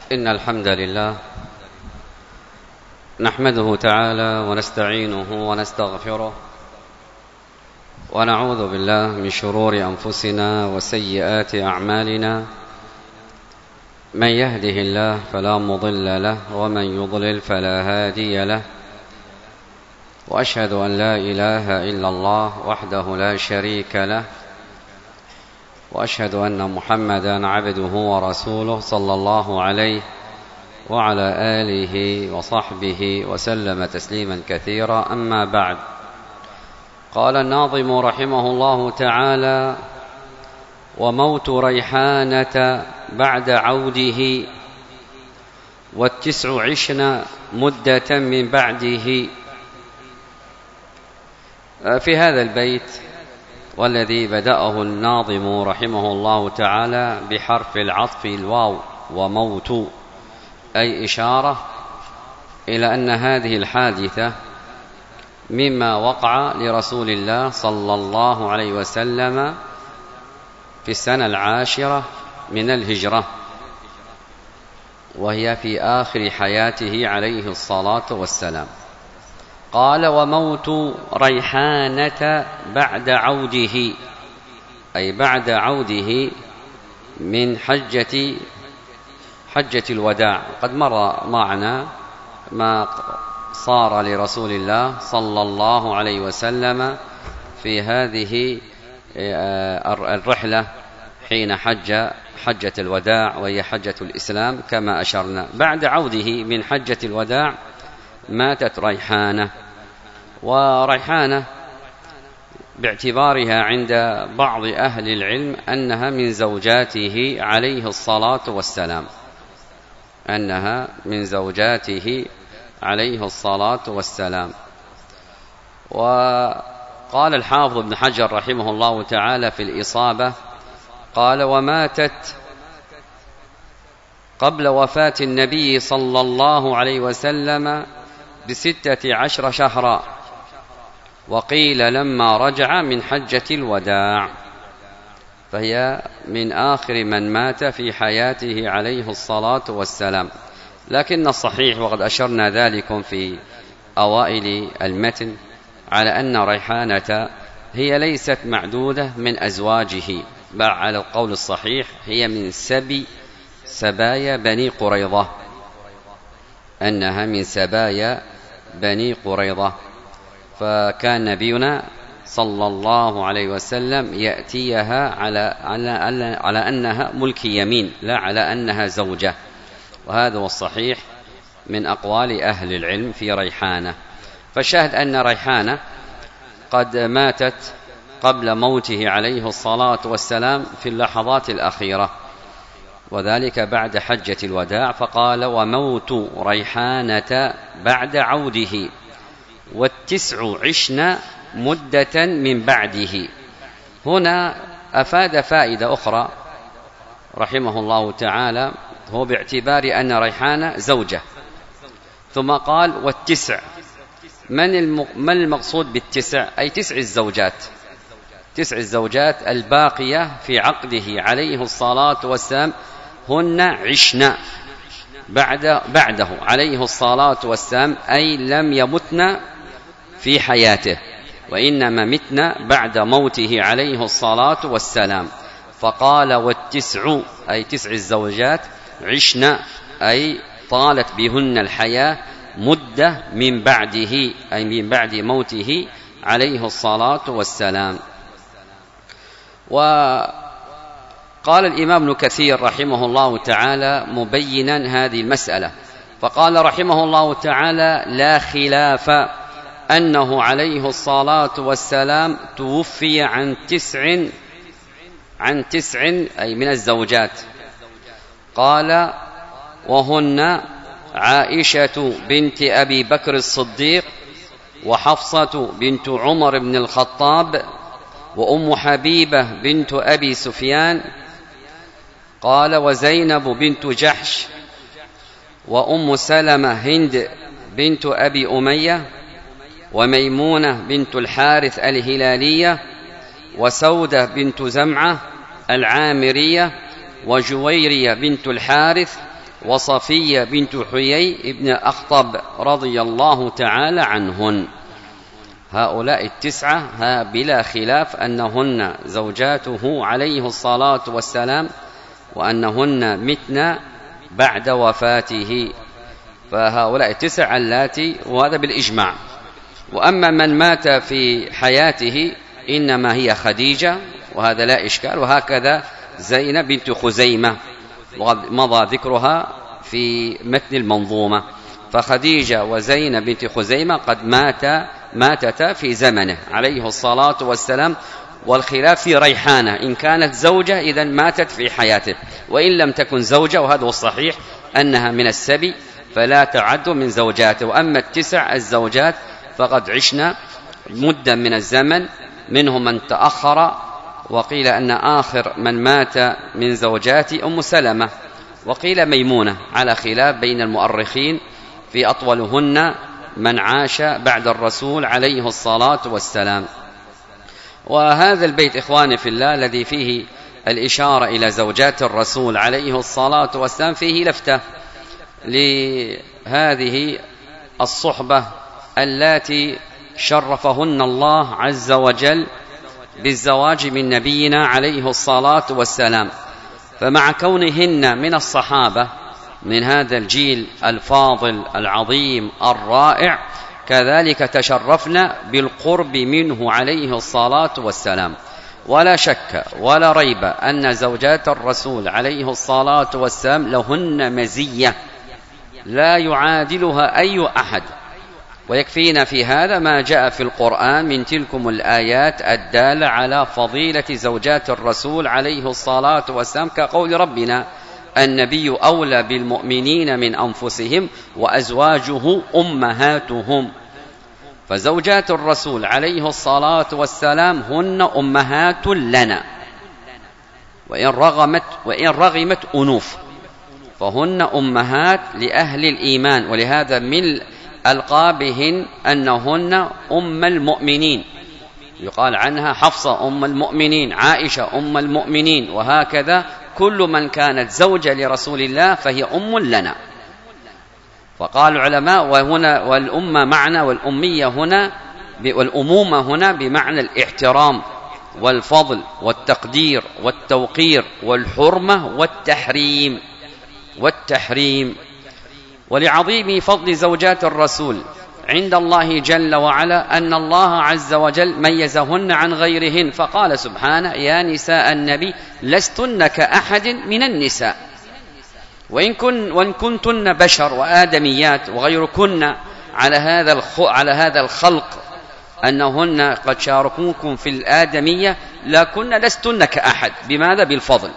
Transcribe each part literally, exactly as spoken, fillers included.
إن الحمد لله نحمده تعالى ونستعينه ونستغفره ونعوذ بالله من شرور أنفسنا وسيئات أعمالنا. من يهده الله فلا مضل له ومن يضلل فلا هادي له، وأشهد أن لا إله إلا الله وحده لا شريك له، وأشهد أن محمدا عبده ورسوله صلى الله عليه وعلى آله وصحبه وسلم تسليما كثيرا. أما بعد، قال الناظم رحمه الله تعالى: وموت ريحانة بعد عوده والتسع عشن مدة من بعده. في هذا البيت والذي بدأه الناظم رحمه الله تعالى بحرف العطف الواو وموت، أي إشارة إلى أن هذه الحادثة مما وقع لرسول الله صلى الله عليه وسلم في السنة العاشرة من الهجرة، وهي في آخر حياته عليه الصلاة والسلام. قال: وموت ريحانة بعد عوده، أي بعد عوده من حجة حجة الوداع. قد مر معنا ما صار لرسول الله صلى الله عليه وسلم في هذه الرحلة حين حج حجة الوداع، وهي حجة الإسلام كما أشرنا. بعد عوده من حجة الوداع ماتت ريحانة، وريحانة باعتبارها عند بعض أهل العلم أنها من زوجاته عليه الصلاة والسلام أنها من زوجاته عليه الصلاة والسلام. وقال الحافظ ابن حجر رحمه الله تعالى في الإصابة، قال: وماتت قبل وفاة النبي صلى الله عليه وسلم بستة عشر شهرا، وقيل لما رجع من حجة الوداع، فهي من آخر من مات في حياته عليه الصلاة والسلام. لكن الصحيح، وقد أشرنا ذلك في أوائل المتن، على أن ريحانة هي ليست معدودة من أزواجه، بل على القول الصحيح هي من سبي سبايا بني قريظة، أنها من سبايا بني قريظة. فكان نبينا صلى الله عليه وسلم يأتيها على, على, على أنها ملك يمين، لا على أنها زوجة، وهذا هو الصحيح من أقوال أهل العلم في ريحانة. فالشاهد أن ريحانة قد ماتت قبل موته عليه الصلاة والسلام في اللحظات الأخيرة، وذلك بعد حجة الوداع. فقال: وموت ريحانة بعد عوده والتسع عشن مدة من بعده. هنا أفاد فائدة أخرى رحمه الله تعالى، هو باعتبار أن ريحانة زوجة، ثم قال: والتسع. من المقصود بالتسع؟ أي تسع الزوجات، تسع الزوجات الباقية في عقده عليه الصلاة والسلام، هن عشن بعد بعده عليه الصلاة والسلام، أي لم يمتن في حياته، وإنما متن بعد موته عليه الصلاة والسلام. فقال: والتسع، أي تسع الزوجات، عشن أي طالت بهن الحياة، مدة من بعده أي من بعد موته عليه الصلاة والسلام. وقال الإمام ابن كثير رحمه الله تعالى مبينا هذه المسألة، فقال رحمه الله تعالى: لا خلاف أنه عليه الصلاة والسلام توفي عن تسع عن تسع أي من الزوجات. قال: وهن عائشة بنت أبي بكر الصديق، وحفصة بنت عمر بن الخطاب، وأم حبيبة بنت أبي سفيان. قال: وزينب بنت جحش، وأم سلمة هند بنت أبي أمية، وميمونة بنت الحارث الهلالية، وسودة بنت زمعة العامرية، وجويرية بنت الحارث، وصفية بنت حيي بن أخطب رضي الله تعالى عنهن. هؤلاء التسعة ها بلا خلاف أنهن زوجاته عليه الصلاة والسلام، وأنهن متن بعد وفاته. فهؤلاء التسع اللاتي، وهذا بالإجماع. وأما من مات في حياته إنما هي خديجة، وهذا لا إشكال، وهكذا زينب بنت خزيمة مضى ذكرها في متن المنظومة. فخديجة وزينب بنت خزيمة قد مات ماتتا في زمنه عليه الصلاة والسلام، والخلاف في ريحانة، إن كانت زوجة إذا ماتت في حياته، وإن لم تكن زوجة، وهذا هو الصحيح أنها من السبي فلا تعد من زوجاته. وأما التسع الزوجات فقد عشنا مدة من الزمن، منهم من تأخر، وقيل أن آخر من مات من زوجات أم سلمة، وقيل ميمونة، على خلاف بين المؤرخين في أطولهن من عاش بعد الرسول عليه الصلاة والسلام. وهذا البيت إخواني في الله الذي فيه الإشارة إلى زوجات الرسول عليه الصلاة والسلام فيه لفتة لهذه الصحبة اللاتي شرفهن الله عز وجل بالزواج من نبينا عليه الصلاة والسلام. فمع كونهن من الصحابة من هذا الجيل الفاضل العظيم الرائع، كذلك تشرفنا بالقرب منه عليه الصلاة والسلام. ولا شك ولا ريب أن زوجات الرسول عليه الصلاة والسلام لهن مزية لا يعادلها أي أحد، ويكفينا في هذا ما جاء في القرآن من تلكم الآيات الدالة على فضيلة زوجات الرسول عليه الصلاة والسلام، كقول ربنا: النبي أولى بالمؤمنين من أنفسهم وأزواجه أمهاتهم. فزوجات الرسول عليه الصلاة والسلام هن أمهات لنا، وإن رغمت, وإن رغمت أنوف فهن أمهات لأهل الإيمان. ولهذا من ألقابهن أنهن أم المؤمنين، يقال عنها حفصة أم المؤمنين، عائشة أم المؤمنين، وهكذا كل من كانت زوجة لرسول الله فهي أم لنا. فقال العلماء: وهنا والأمة معنى، والأمية هنا والأمومة هنا بمعنى الاحترام والفضل والتقدير والتوقير والحرمة والتحريم والتحريم ولعظيم فضل زوجات الرسول عند الله جل وعلا أن الله عز وجل ميزهن عن غيرهن، فقال سبحانه: يا نساء النبي لستن كأحد من النساء وإن, كن وإن كنتن بشر وآدميات وغيركن على هذا على هذا الخلق أنهن قد شاركوكم في الآدمية، لكن لستن كأحد. بماذا؟ بالفضل.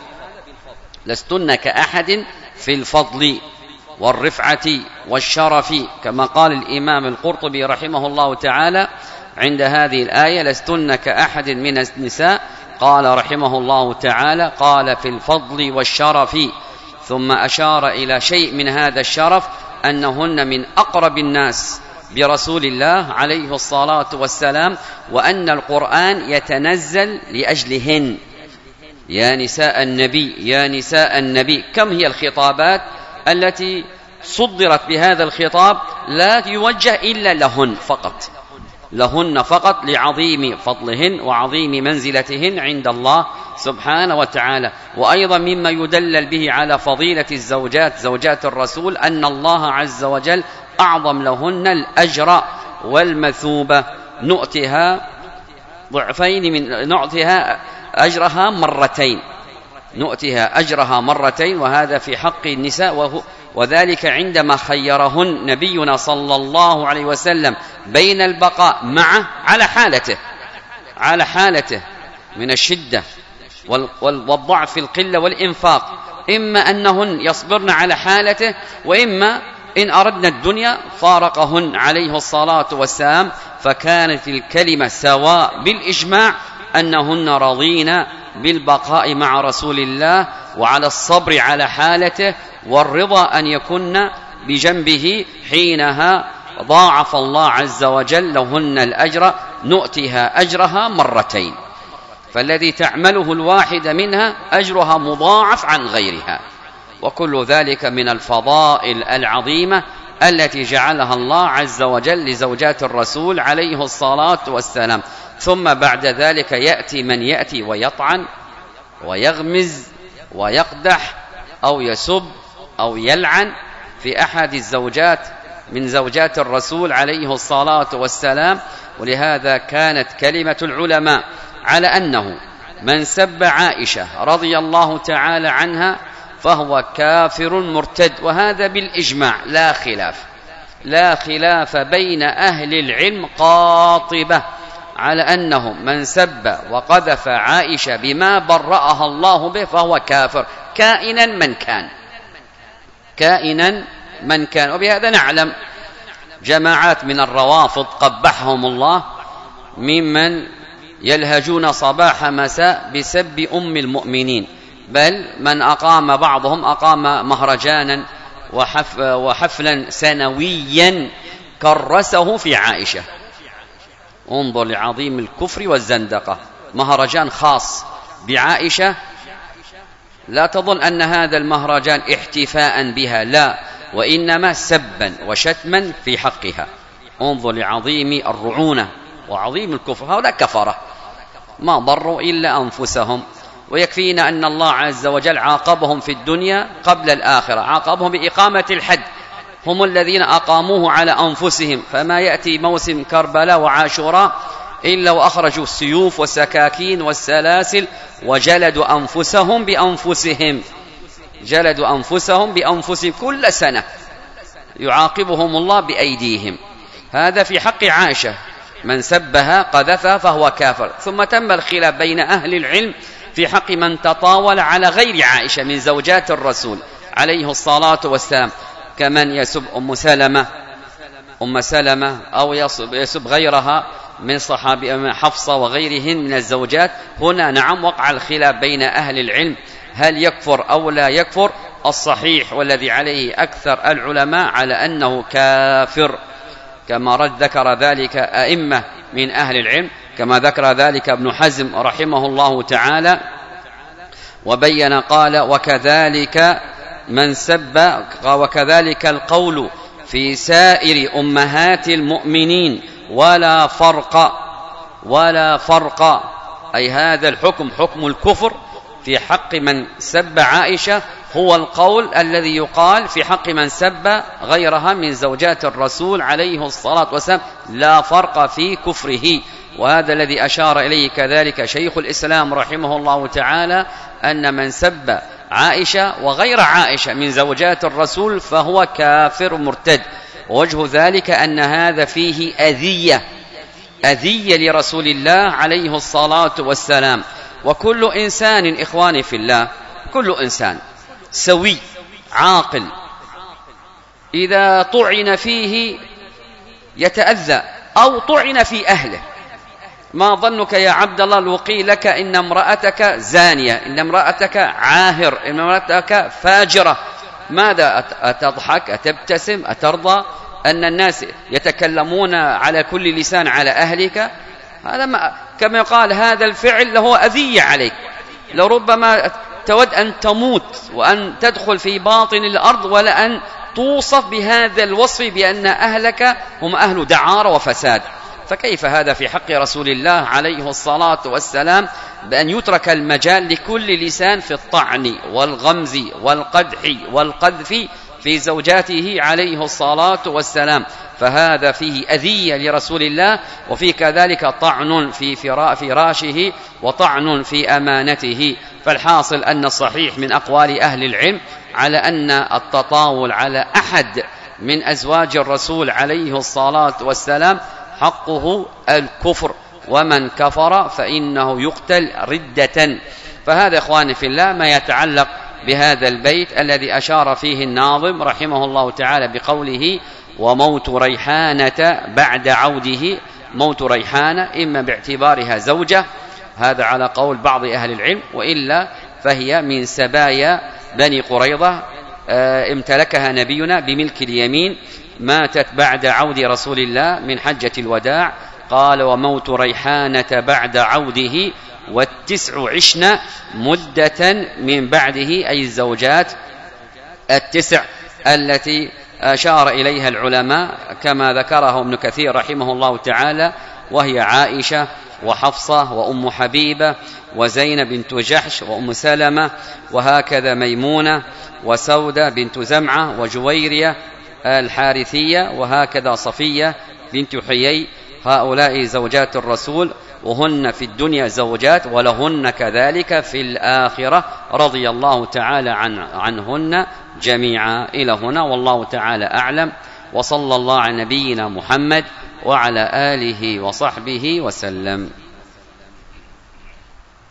لستن كأحد في الفضل والرفعة والشرف، كما قال الإمام القرطبي رحمه الله تعالى عند هذه الآية: لستن كأحد من النساء. قال رحمه الله تعالى: قال في الفضل والشرف، ثم أشار إلى شيء من هذا الشرف أنهن من أقرب الناس برسول الله عليه الصلاة والسلام، وأن القرآن يتنزل لأجلهن. يا نساء النبي يا نساء النبي. كم هي الخطابات التي صدرت بهذا الخطاب؟ لا يوجه إلا لهن فقط، لهن فقط، لعظيم فضلهن وعظيم منزلتهن عند الله سبحانه وتعالى. وأيضا مما يدلل به على فضيلة الزوجات زوجات الرسول أن الله عز وجل أعظم لهن الأجر والمثوبة، نؤتها ضعفين من نؤتها أجرها مرتين نؤتها أجرها مرتين وهذا في حق النساء، وهو وذلك عندما خيرهن نبينا صلى الله عليه وسلم بين البقاء معه على حالته على حالته من الشدة والضعف في القلة والإنفاق، إما أنهن يصبرن على حالته، وإما إن أردنا الدنيا فارقهن عليه الصلاة والسلام. فكانت الكلمة سواء بالإجماع أنهن رضين بالبقاء مع رسول الله وعلى الصبر على حالته والرضا أن يكن بجنبه حينها ضاعف الله عز وجل لهن الأجر، نؤتها أجرها مرتين. فالذي تعمله الواحدة منها أجرها مضاعف عن غيرها. وكل ذلك من الفضائل العظيمة التي جعلها الله عز وجل لزوجات الرسول عليه الصلاة والسلام. ثم بعد ذلك يأتي من يأتي ويطعن ويغمز ويقدح أو يسب أو يلعن في أحد الزوجات من زوجات الرسول عليه الصلاة والسلام. ولهذا كانت كلمة العلماء على أنه من سب عائشة رضي الله تعالى عنها فهو كافر مرتد، وهذا بالإجماع لا خلاف، لا خلاف بين أهل العلم قاطبة على أنه من سب وقذف عائشة بما برأها الله به فهو كافر كائنا من كان، كائنا من كان. وبهذا نعلم جماعات من الروافض قبحهم الله ممن يلهجون صباح مساء بسب أم المؤمنين، بل من أقام بعضهم أقام مهرجانا وحف وحفلا سنويا كرسه في عائشة. انظر لعظيم الكفر والزندقة، مهرجان خاص بعائشة، لا تظن أن هذا المهرجان احتفاء بها، لا، وإنما سبا وشتما في حقها. انظر لعظيم الرعونة وعظيم الكفر، هؤلاء كفرة ما ضروا إلا أنفسهم. ويكفينا أن الله عز وجل عاقبهم في الدنيا قبل الآخرة، عاقبهم بإقامة الحد، هم الذين أقاموه على أنفسهم. فما يأتي موسم كربلاء وعاشوراء إلا وأخرجوا السيوف والسكاكين والسلاسل وجلدوا أنفسهم بأنفسهم، جلدوا أنفسهم بأنفسهم كل سنة يعاقبهم الله بأيديهم. هذا في حق عائشة، من سبها قذفها فهو كافر. ثم تم الخلاف بين أهل العلم في حق من تطاول على غير عائشة من زوجات الرسول عليه الصلاة والسلام، كمن يسب أم سلمة أم سلمة أو يسب, يسب غيرها من صحابي حفصة وغيرهن من الزوجات. هنا نعم وقع الخلاف بين أهل العلم هل يكفر أو لا يكفر. الصحيح والذي عليه أكثر العلماء على أنه كافر، كما رد ذكر ذلك أئمة من أهل العلم، كما ذكر ذلك ابن حزم رحمه الله تعالى وبين قال: وكذلك من سب وكذلك القول في سائر أمهات المؤمنين ولا فرق ولا فرق أي هذا الحكم حكم الكفر في حق من سب عائشة هو القول الذي يقال في حق من سب غيرها من زوجات الرسول عليه الصلاة والسلام، لا فرق في كفره. وهذا الذي أشار إليه كذلك شيخ الإسلام رحمه الله تعالى، أن من سب عائشة وغير عائشة من زوجات الرسول فهو كافر مرتد. ووجه ذلك أن هذا فيه أذية أذية لرسول الله عليه الصلاة والسلام. وكل إنسان إخواني في الله، كل إنسان سوي عاقل إذا طعن فيه يتأذى أو طعن في أهله. ما ظنك يا عبد الله لو قيل لك إن امرأتك زانية، إن امرأتك عاهر، إن امرأتك فاجرة، ماذا أتضحك؟ أتبتسم؟ أترضى أن الناس يتكلمون على كل لسان على أهلك؟ هذا ما كما يقال هذا الفعل له أذية عليك، لربما تود أن تموت وأن تدخل في باطن الأرض ولا أن توصف بهذا الوصف بأن أهلك هم أهل دعارة وفساد. فكيف هذا في حق رسول الله عليه الصلاة والسلام، بأن يترك المجال لكل لسان في الطعن والغمز والقدح والقذف في زوجاته عليه الصلاة والسلام؟ فهذا فيه أذية لرسول الله، وفيه كذلك طعن في فراشه وطعن في أمانته. فالحاصل أن الصحيح من أقوال أهل العلم على أن التطاول على أحد من أزواج الرسول عليه الصلاة والسلام حقه الكفر، ومن كفر فإنه يقتل ردة. فهذا إخواني في الله ما يتعلق بهذا البيت الذي أشار فيه الناظم رحمه الله تعالى بقوله: وموت ريحانة بعد عوده. موت ريحانة إما باعتبارها زوجة، هذا على قول بعض أهل العلم، وإلا فهي من سبايا بني قريظة امتلكها نبينا بملك اليمين، ماتت بعد عود رسول الله من حجة الوداع. قال: وموت ريحانة بعد عوده والتسع عشنا مدة من بعده، أي الزوجات التسع التي أشار إليها العلماء كما ذكره ابن كثير رحمه الله تعالى، وهي عائشة وحفصة وأم حبيبة وزينب بنت جحش وأم سلمة، وهكذا ميمونة وسودة بنت زمعة وجويرية الحارثية، وهكذا صفية بنت حيي. هؤلاء زوجات الرسول، وهن في الدنيا زوجات ولهن كذلك في الآخرة، رضي الله تعالى عن عنهن جميعا. إلى هنا والله تعالى أعلم، وصلى الله على نبينا محمد وعلى آله وصحبه وسلم.